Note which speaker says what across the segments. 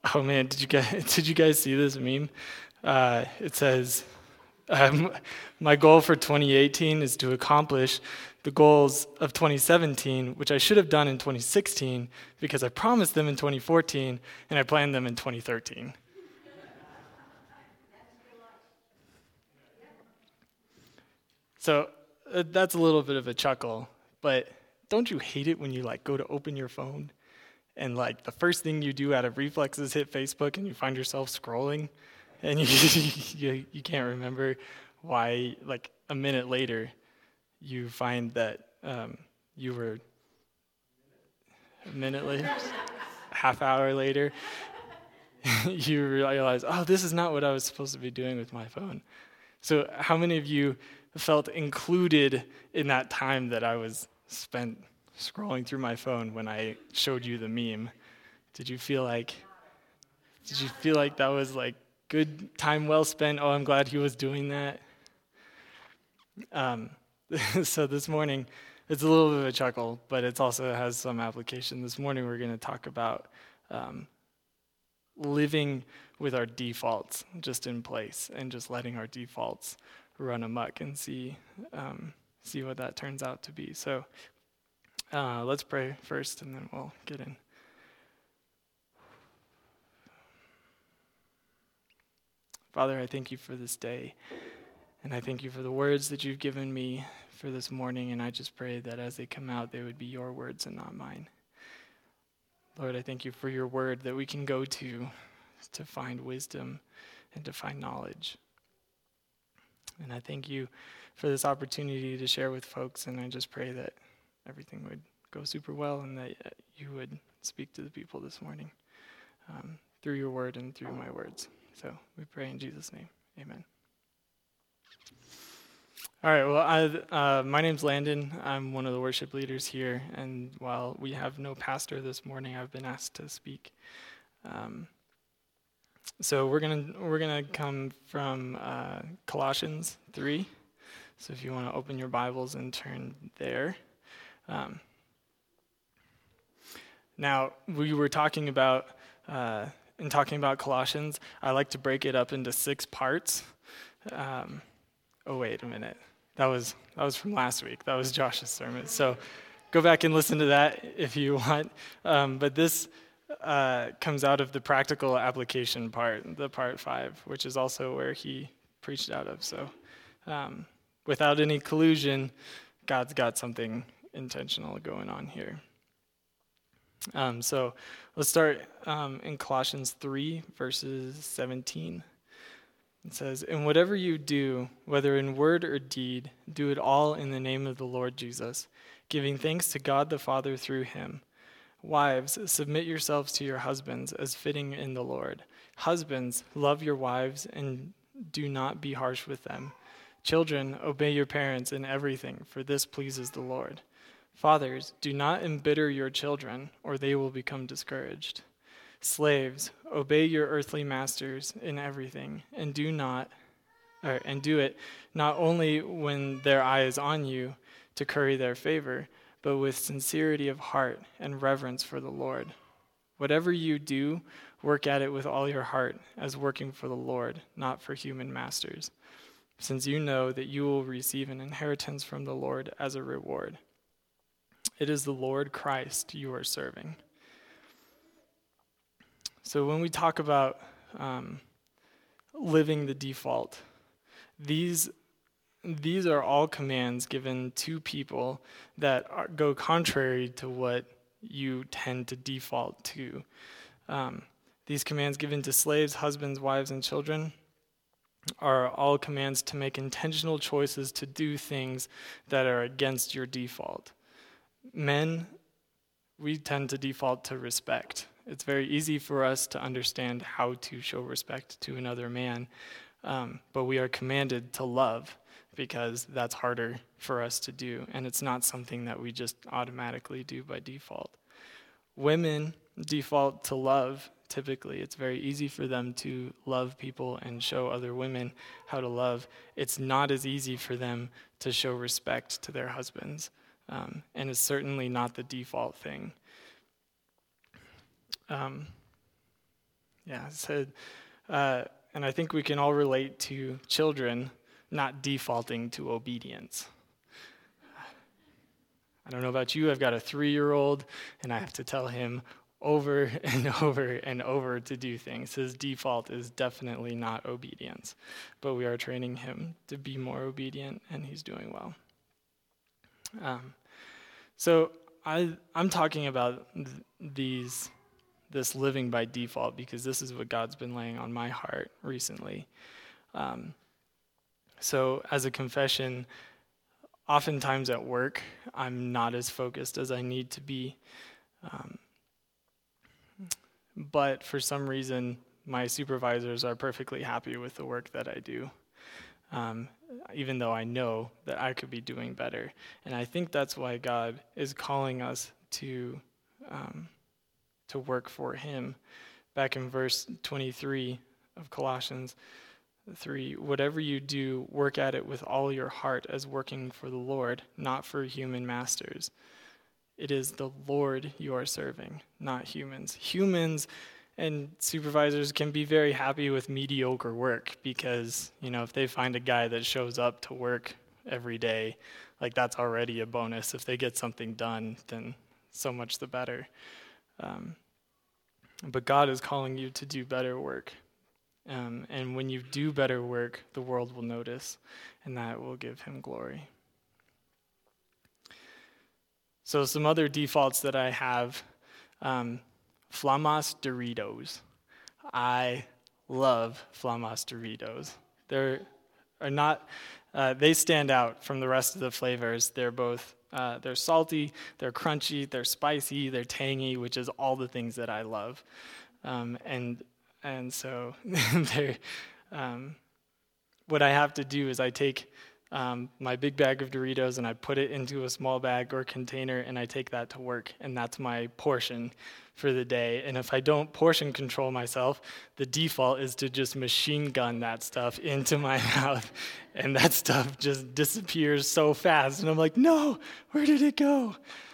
Speaker 1: Oh man, did you guys see this meme? It says, my goal for 2018 is to accomplish the goals of 2017, which I should have done in 2016 because I promised them in 2014 and I planned them in 2013. So that's a little bit of a chuckle, but don't you hate it when you like go to open your phone and like the first thing you do out of reflex is hit Facebook and you find yourself scrolling and you can't remember why like a minute later you find that you were a minute later, half hour later, you realize, oh, this is not what I was supposed to be doing with my phone. So how many of you felt included in that time that I was spent scrolling through my phone when I showed you the meme? Did you feel like that was like good time well spent? Oh, I'm glad he was doing that. So this morning, it's a little bit of a chuckle, but it also has some application. This morning we're going to talk about living with our defaults just in place and just letting our defaults run amok and see what that turns out to be. So let's pray first and then we'll get in. Father, I thank you for this day, and I thank you for the words that you've given me for this morning, and I just pray that as they come out, they would be your words and not mine. Lord, I thank you for your word that we can go to find wisdom and to find knowledge. And I thank you for this opportunity to share with folks, and I just pray that everything would go super well and that you would speak to the people this morning through your word and through my words. So we pray in Jesus' name. Amen. All right, well, my name's Landon. I'm one of the worship leaders here, and while we have no pastor this morning, I've been asked to speak. So we're gonna come from Colossians 3. So if you want to open your Bibles and turn there. Now we were talking about Colossians. I like to break it up into 6 parts. Oh wait a minute, that was from last week. That was Josh's sermon. So go back and listen to that if you want. But this comes out of the practical application part, the part 5, which is also where he preached out of. So without any collusion, God's got something intentional going on here. So let's start in Colossians 3, verses 17. It says, "And whatever you do, whether in word or deed, do it all in the name of the Lord Jesus, giving thanks to God the Father through him. Wives, submit yourselves to your husbands as fitting in the Lord. Husbands, love your wives and do not be harsh with them. Children, obey your parents in everything, for this pleases the Lord. Fathers, do not embitter your children, or they will become discouraged. Slaves, obey your earthly masters in everything, and do it not only when their eye is on you to curry their favor, but with sincerity of heart and reverence for the Lord. Whatever you do, work at it with all your heart, as working for the Lord, not for human masters, since you know that you will receive an inheritance from the Lord as a reward. It is the Lord Christ you are serving." So when we talk about living the default, these are all commands given to people that go contrary to what you tend to default to. These commands given to slaves, husbands, wives, and children are all commands to make intentional choices to do things that are against your default. Men, we tend to default to respect. It's very easy for us to understand how to show respect to another man, but we are commanded to love because that's harder for us to do, and it's not something that we just automatically do by default. Women default to love. Typically, it's very easy for them to love people and show other women how to love. It's not as easy for them to show respect to their husbands, and it's certainly not the default thing. Yeah, it said, and I think we can all relate to children not defaulting to obedience. I don't know about you, I've got a 3-year-old, and I have to tell him over and over and over to do things. His default is definitely not obedience, but we are training him to be more obedient, and he's doing well. So I'm talking about this living by default because this is what God's been laying on my heart recently. So as a confession, oftentimes at work, I'm not as focused as I need to be. But for some reason, my supervisors are perfectly happy with the work that I do, even though I know that I could be doing better. And I think that's why God is calling us to work for him. Back in verse 23 of Colossians 3, whatever you do, work at it with all your heart as working for the Lord, not for human masters. It is the Lord you are serving, not humans. Humans and supervisors can be very happy with mediocre work because, if they find a guy that shows up to work every day, like that's already a bonus. If they get something done, then so much the better. But God is calling you to do better work. And when you do better work, the world will notice, and that will give him glory. So some other defaults that I have, Flamas Doritos. I love Flamas Doritos. They stand out from the rest of the flavors. They're both, they're salty, they're crunchy, they're spicy, they're tangy, which is all the things that I love. And so what I have to do is I take my big bag of Doritos and I put it into a small bag or container and I take that to work, and that's my portion for the day. And if I don't portion control myself, the default is to just machine gun that stuff into my mouth, and that stuff just disappears so fast. And I'm like, no, where did it go?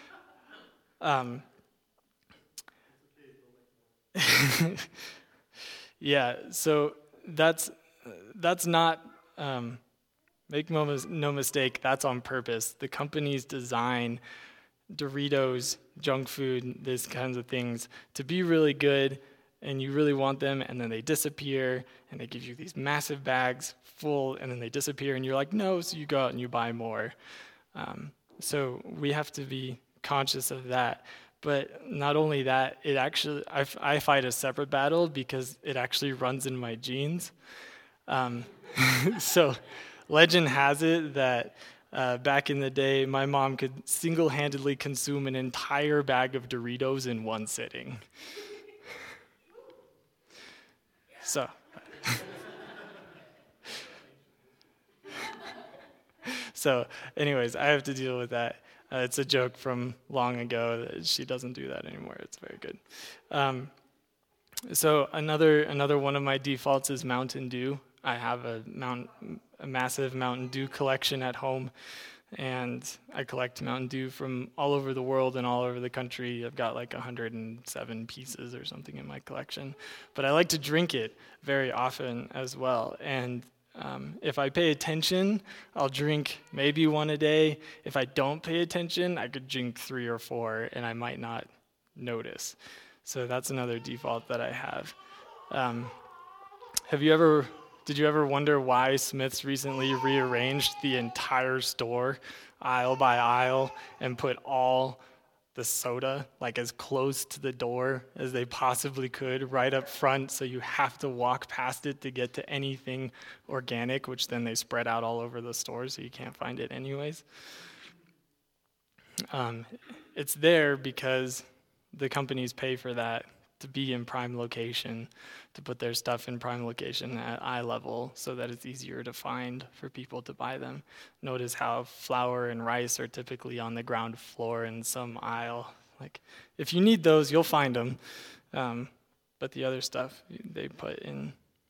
Speaker 1: Yeah, so that's not, make no mistake, that's on purpose. The companies design Doritos, junk food, these kinds of things to be really good, and you really want them, and then they disappear, and they give you these massive bags full, and then they disappear, and you're like, no, so you go out and you buy more. So we have to be conscious of that. But not only that, I fight a separate battle because it actually runs in my genes. So legend has it that back in the day, my mom could single-handedly consume an entire bag of Doritos in one sitting. So, anyways, I have to deal with that. It's a joke from long ago that she doesn't do that anymore. It's very good. So another one of my defaults is Mountain Dew. I have a massive Mountain Dew collection at home, and I collect Mountain Dew from all over the world and all over the country. I've got like 107 pieces or something in my collection, but I like to drink it very often as well. And if I pay attention, I'll drink maybe one a day. If I don't pay attention, I could drink 3 or 4, and I might not notice. So that's another default that I have. Did you ever wonder why Smith's recently rearranged the entire store, aisle by aisle, and put all the soda like as close to the door as they possibly could, right up front, so you have to walk past it to get to anything organic, which then they spread out all over the store so you can't find it anyways? It's there because the companies pay for that, to be in prime location, to put their stuff in prime location at eye level so that it's easier to find for people to buy them. Notice how flour and rice are typically on the ground floor in some aisle. Like, if you need those, you'll find them. But the other stuff they put in,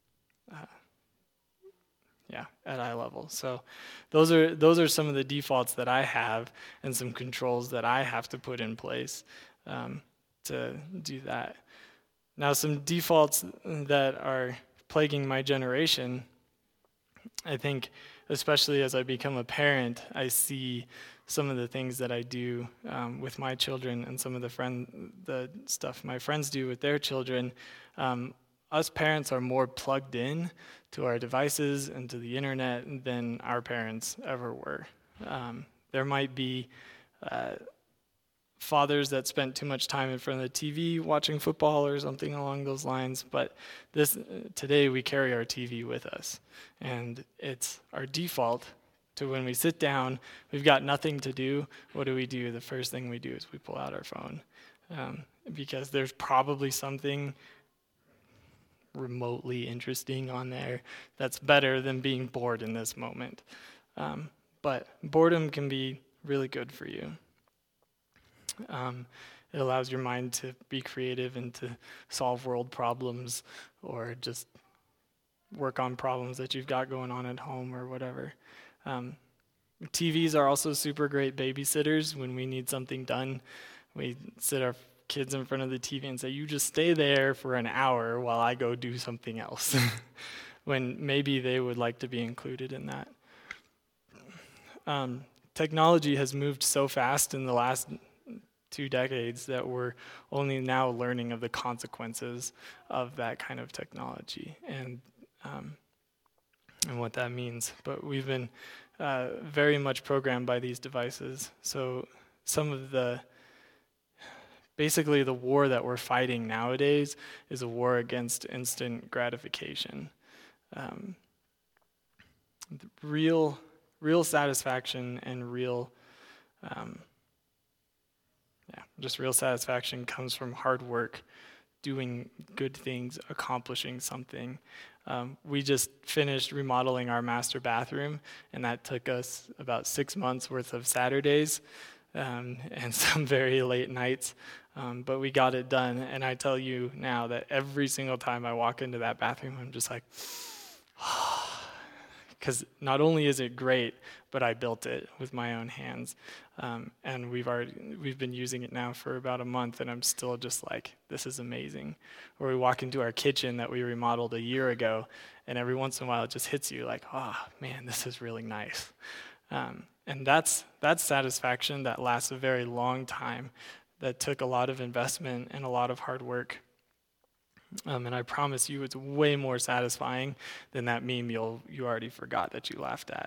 Speaker 1: at eye level. So those are some of the defaults that I have and some controls that I have to put in place to do that. Now, some defaults that are plaguing my generation, I think, especially as I become a parent, I see some of the things that I do with my children and some of the stuff my friends do with their children. Us parents are more plugged in to our devices and to the internet than our parents ever were. There might be fathers that spent too much time in front of the TV watching football or something along those lines, but today we carry our TV with us, and it's our default to when we sit down, we've got nothing to do. What do? The first thing we do is we pull out our phone, because there's probably something remotely interesting on there that's better than being bored in this moment. But boredom can be really good for you. It allows your mind to be creative and to solve world problems or just work on problems that you've got going on at home or whatever. TVs are also super great babysitters. When we need something done, we sit our kids in front of the TV and say, you just stay there for an hour while I go do something else, when maybe they would like to be included in that. Technology has moved so fast in the last 2 decades that we're only now learning of the consequences of that kind of technology and what that means. But we've been very much programmed by these devices. So some of basically the war that we're fighting nowadays is a war against instant gratification. Real satisfaction and real satisfaction comes from hard work, doing good things, accomplishing something. We just finished remodeling our master bathroom, and that took us about 6 months worth of Saturdays and some very late nights. But we got it done, and I tell you now that every single time I walk into that bathroom, I'm just like, because not only is it great, but I built it with my own hands, and we've been using it now for about a month, and I'm still just like, this is amazing. Or we walk into our kitchen that we remodeled a year ago, and every once in a while it just hits you like, man, this is really nice. And that's satisfaction that lasts a very long time, that took a lot of investment and a lot of hard work. And I promise you it's way more satisfying than that meme you already forgot that you laughed at.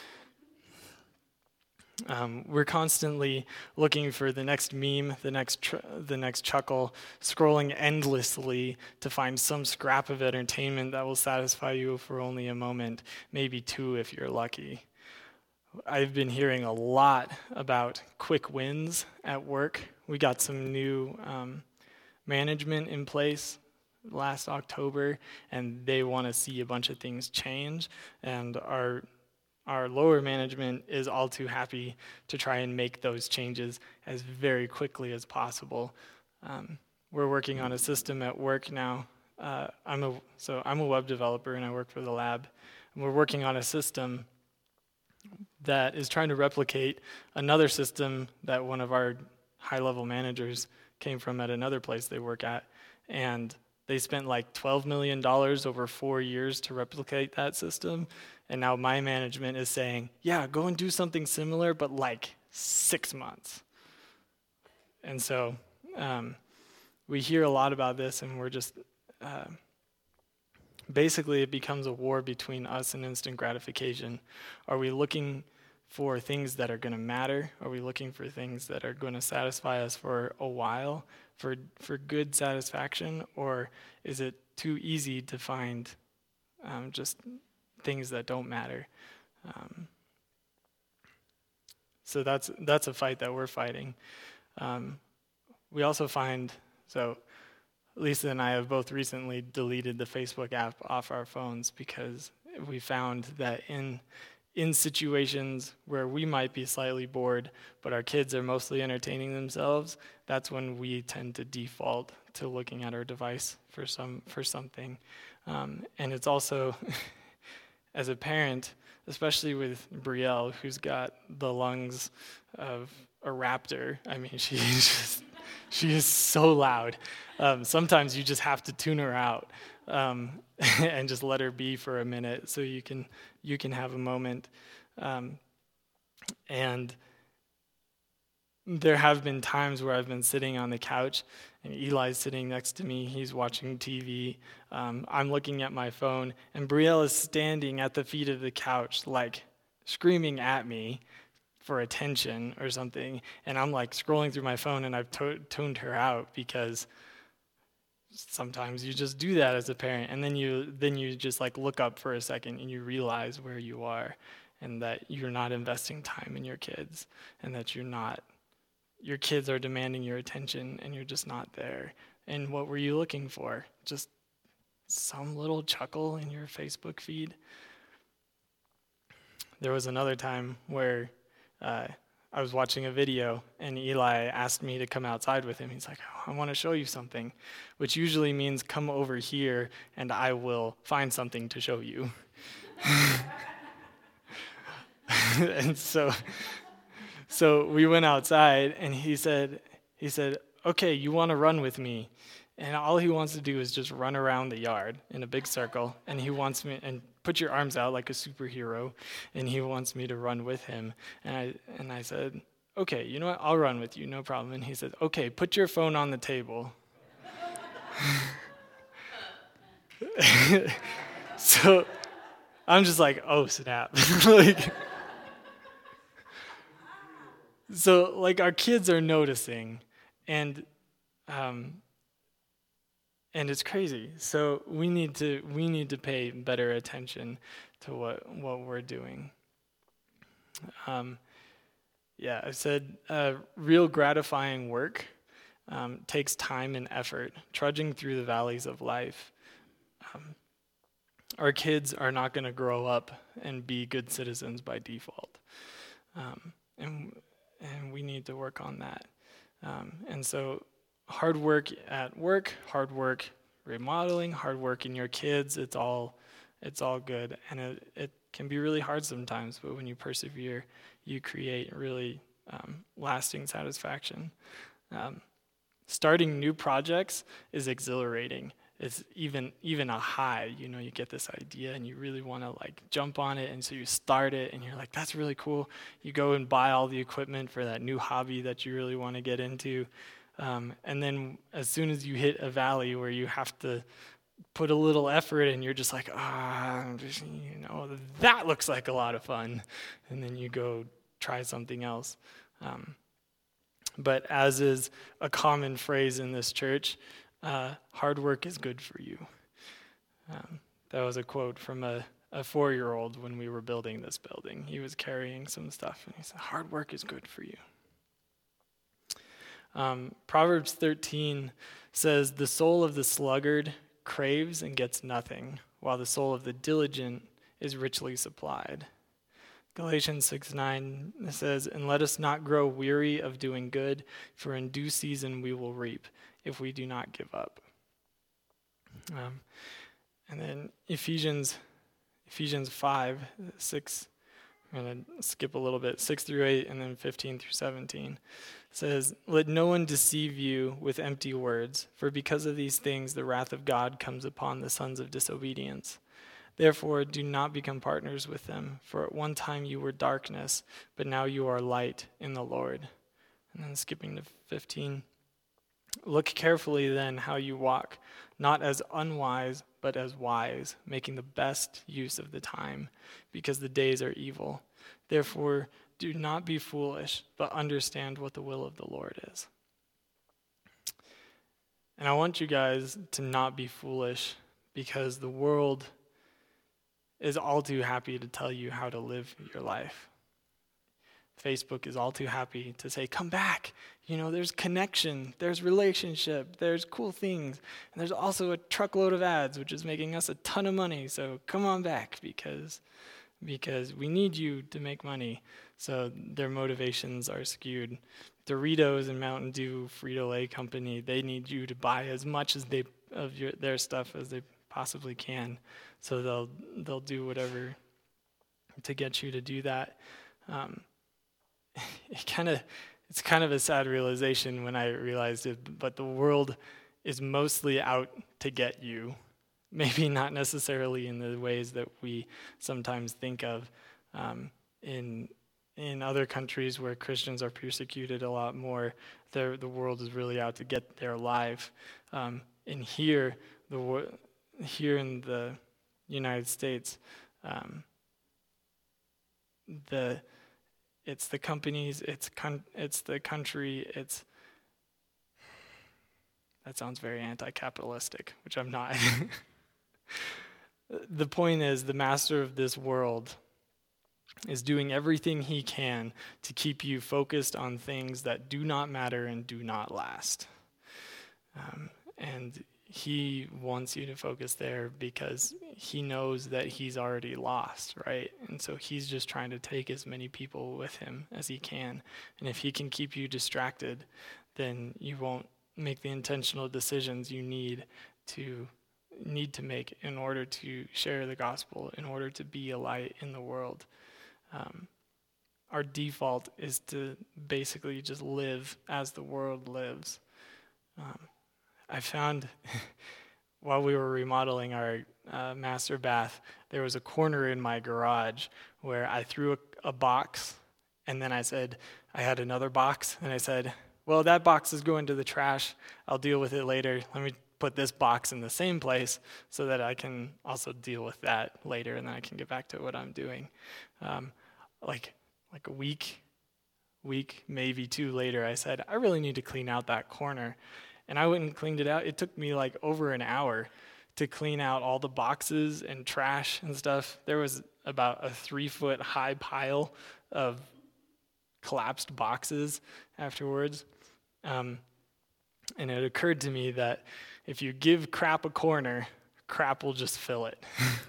Speaker 1: We're constantly looking for the next meme, the next chuckle, scrolling endlessly to find some scrap of entertainment that will satisfy you for only a moment, maybe 2 if you're lucky. I've been hearing a lot about quick wins at work. We got some new management in place last October, and they want to see a bunch of things change, and our lower management is all too happy to try and make those changes as very quickly as possible. We're working on a system at work now. I'm a web developer, and I work for the lab, and we're working on a system that is trying to replicate another system that one of our high-level managers came from at another place they work at, and they spent like $12 million over 4 years to replicate that system, and now my management is saying, yeah, go and do something similar, but like 6 months. And so we hear a lot about this, and we're just, basically it becomes a war between us and instant gratification. Are we looking for things that are going to matter? Are we looking for things that are going to satisfy us for a while, for good satisfaction? Or is it too easy to find just things that don't matter? So that's a fight that we're fighting. We also find, so Lisa and I have both recently deleted the Facebook app off our phones because we found that in situations where we might be slightly bored, but our kids are mostly entertaining themselves, that's when we tend to default to looking at our device for something. And it's also, as a parent, especially with Brielle, who's got the lungs of a raptor. I mean, she's just She is so loud. Sometimes you just have to tune her out and just let her be for a minute so you can have a moment. And there have been times where I've been sitting on the couch and Eli's sitting next to me. He's watching TV. I'm looking at my phone, and Brielle is standing at the feet of the couch, like screaming at me for attention or something. And I'm like scrolling through my phone, and I've tuned her out because sometimes you just do that as a parent, and then you just like look up for a second and you realize where you are, and that you're not investing time in your kids, and that your kids are demanding your attention and you're just not there. And what were you looking for? Just some little chuckle in your Facebook feed? There was another time where I was watching a video and Eli asked me to come outside with him. He's like, "Oh, I want to show you something," which usually means come over here and I will find something to show you. And so we went outside, and he said, "Okay, you want to run with me?" And all he wants to do is just run around the yard in a big circle, and he wants me and put your arms out like a superhero, and he wants me to run with him. And I said, "Okay, you know what? I'll run with you, no problem." And he said, "Okay, put your phone on the table." So I'm just like, "Oh, snap." So our kids are noticing, and it's crazy. So we need to pay better attention to what we're doing. I said real gratifying work takes time and effort, trudging through the valleys of life. Our kids are not going to grow up and be good citizens by default, and we need to work on that. And so hard work at work, hard work remodeling, hard work in your kids, it's all good. And it can be really hard sometimes, but when you persevere, you create really lasting satisfaction. Starting new projects is exhilarating. It's even a high, you get this idea and you really want to jump on it, and so you start it and you're like, that's really cool. You go and buy all the equipment for that new hobby that you really want to get into, and then as soon as you hit a valley where you have to put a little effort and you're just like, that looks like a lot of fun, and then you go try something else. But as is a common phrase in this church, hard work is good for you. That was a quote from a 4-year-old when we were building this building. He was carrying some stuff, and he said, hard work is good for you. Proverbs 13 says, the soul of the sluggard craves and gets nothing, while the soul of the diligent is richly supplied. Galatians 6:9 says, and let us not grow weary of doing good, for in due season we will reap, if we do not give up. And then Ephesians 5:6, I'm going to skip a little bit, 6-8, and then 15-17, says, let no one deceive you with empty words, for because of these things the wrath of God comes upon the sons of disobedience. Therefore, do not become partners with them, for at one time you were darkness, but now you are light in the Lord. And then skipping to 15, look carefully then how you walk, not as unwise, but as wise, making the best use of the time, because the days are evil. Therefore, do not be foolish, but understand what the will of the Lord is. And I want you guys to not be foolish, because the world is all too happy to tell you how to live your life. Facebook is all too happy to say, come back. There's connection, there's relationship, there's cool things. And there's also a truckload of ads, which is making us a ton of money. So come on back because we need you to make money. So their motivations are skewed. Doritos and Mountain Dew, Frito-Lay company, they need you to buy as much as their stuff as they possibly can. So they'll do whatever to get you to do that. it's kind of a sad realization when I realized it, but the world is mostly out to get you. Maybe not necessarily in the ways that we sometimes think of. In other countries where Christians are persecuted a lot more, the world is really out to get their life. And here in the United States, it's the companies, it's the country, that sounds very anti-capitalistic, which I'm not. The point is, the master of this world is doing everything he can to keep you focused on things that do not matter and do not last. And he wants you to focus there because he knows that he's already lost, right? And so he's just trying to take as many people with him as he can. And if he can keep you distracted, then you won't make the intentional decisions you need to make in order to share the gospel, in order to be a light in the world. Our default is to basically just live as the world lives. I found while we were remodeling our master bath, there was a corner in my garage where I threw a box, and then I had another box, and I said, well, that box is going to the trash. I'll deal with it later. Let me put this box in the same place so that I can also deal with that later, and then I can get back to what I'm doing. Like a week, maybe two later, I said, I really need to clean out that corner. And I went and cleaned it out. It took me like over an hour to clean out all the boxes and trash and stuff. There was about a 3-foot high pile of collapsed boxes afterwards. And it occurred to me that if you give crap a corner, crap will just fill it.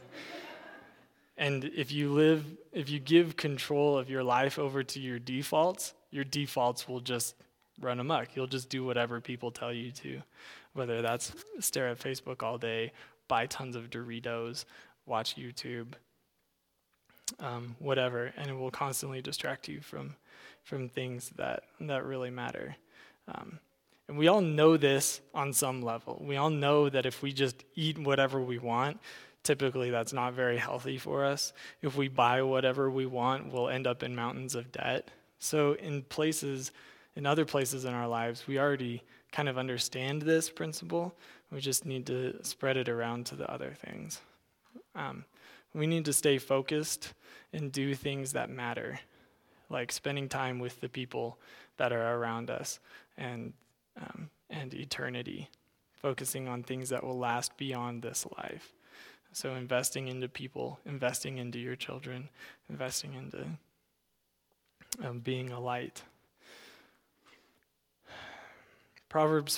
Speaker 1: And if you give control of your life over to your defaults will just run amok. You'll just do whatever people tell you to, whether that's stare at Facebook all day, buy tons of Doritos, watch YouTube, whatever, and it will constantly distract you from things that really matter. And we all know this on some level. We all know that if we just eat whatever we want, typically that's not very healthy for us. If we buy whatever we want, we'll end up in mountains of debt. So in other places in our lives, we already kind of understand this principle. We just need to spread it around to the other things. We need to stay focused and do things that matter, like spending time with the people that are around us and eternity, focusing on things that will last beyond this life. So investing into people, investing into your children, investing into being a light. Proverbs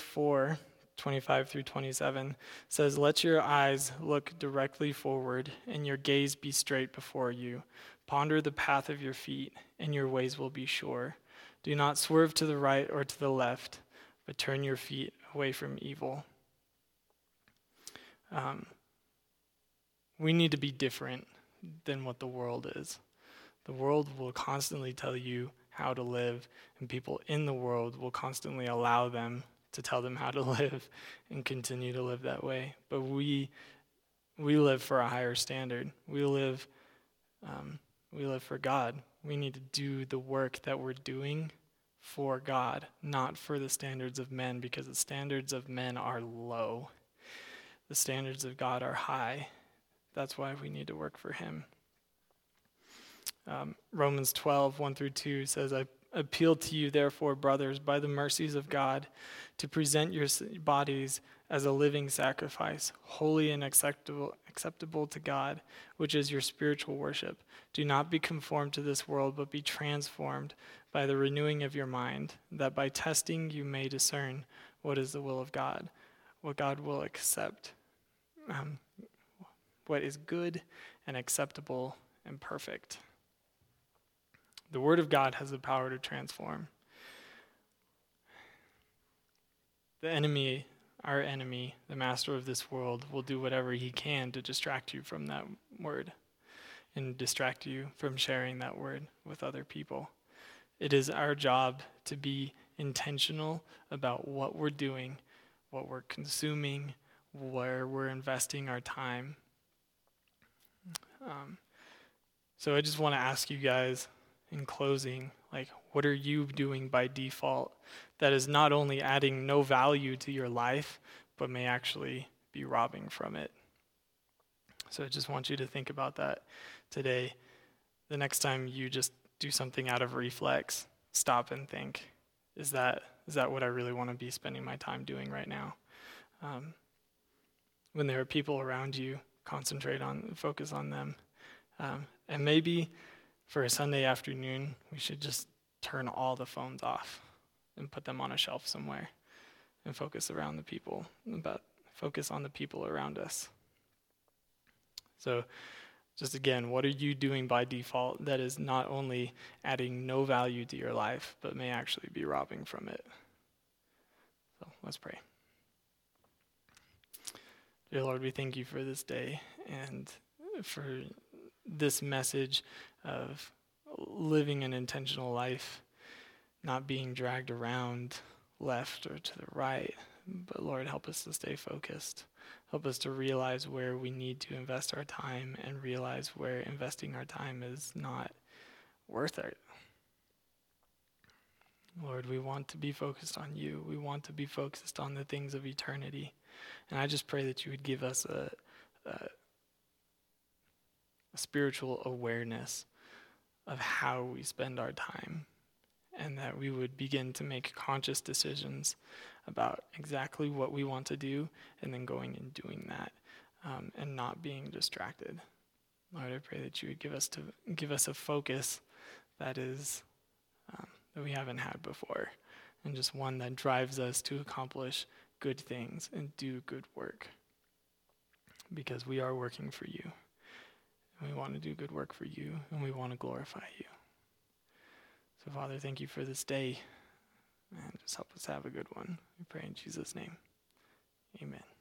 Speaker 1: 4:25-27 says, "Let your eyes look directly forward, and your gaze be straight before you. Ponder the path of your feet, and your ways will be sure. Do not swerve to the right or to the left, but turn your feet away from evil." We need to be different than what the world is. The world will constantly tell you how to live, and people in the world will constantly allow them to tell them how to live and continue to live that way. But we live for a higher standard. We live for God. We need to do the work that we're doing for God, not for the standards of men, because the standards of men are low. The standards of God are high. That's why we need to work for him. Romans 12:1-2 says, "I appeal to you, therefore, brothers, by the mercies of God, to present your bodies as a living sacrifice, holy and acceptable to God, which is your spiritual worship. Do not be conformed to this world, but be transformed by the renewing of your mind, that by testing you may discern what is the will of God, what God will accept, what is good and acceptable and perfect." The Word of God has the power to transform. The enemy, our enemy, the master of this world, will do whatever he can to distract you from that Word and distract you from sharing that Word with other people. It is our job to be intentional about what we're doing, what we're consuming, where we're investing our time. So I just want to ask you guys in closing, like, what are you doing by default that is not only adding no value to your life, but may actually be robbing from it? So I just want you to think about that today. The next time you just do something out of reflex, stop and think, is that what I really want to be spending my time doing right now? When there are people around you, focus on them. And maybe for a Sunday afternoon, we should just turn all the phones off and put them on a shelf somewhere and focus on the people around us. So just again, what are you doing by default that is not only adding no value to your life, but may actually be robbing from it? So let's pray. Dear Lord, we thank you for this day and for this message of living an intentional life, not being dragged around left or to the right. But Lord, help us to stay focused. Help us to realize where we need to invest our time and realize where investing our time is not worth it. Lord, we want to be focused on you. We want to be focused on the things of eternity. And I just pray that you would give us a spiritual awareness of how we spend our time, and that we would begin to make conscious decisions about exactly what we want to do, and then going and doing that, and not being distracted. Lord, I pray that you would give us a focus that is that we haven't had before, and just one that drives us to accomplish good things and do good work, because we are working for you. We want to do good work for you, and we want to glorify you. So, Father, thank you for this day, and just help us have a good one. We pray in Jesus' name. Amen.